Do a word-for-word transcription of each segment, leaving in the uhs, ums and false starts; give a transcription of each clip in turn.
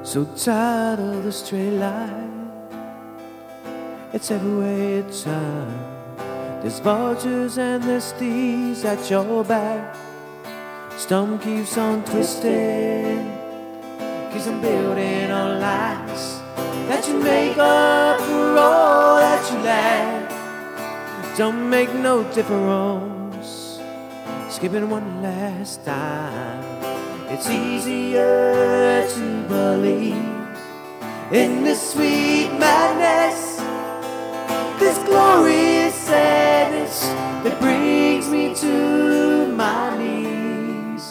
So tired of the straight line, it's every way you turn. There's vultures and there's thieves at your back. Storm keeps on twisting, keeps on building on lies that you make up for all that you lack. Don't make no difference, skipping one last time. It's easier to believe in this sweet madness, this glorious sadness that brings me to my knees.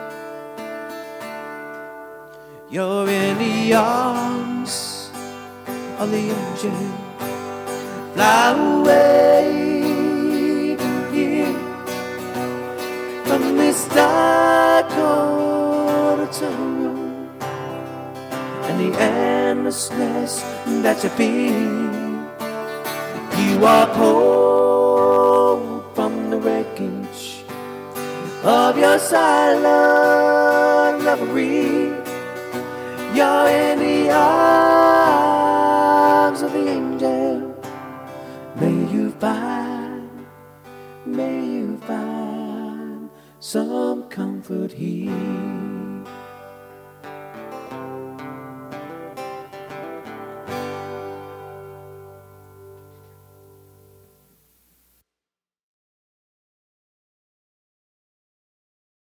You're in the arms of the angel. Fly away from here, from this dark auditorium and the endlessness that you feel. You are pulled from the wreckage of your silent reverie. You're in the arms of the angel. May you find, may you find some comfort here.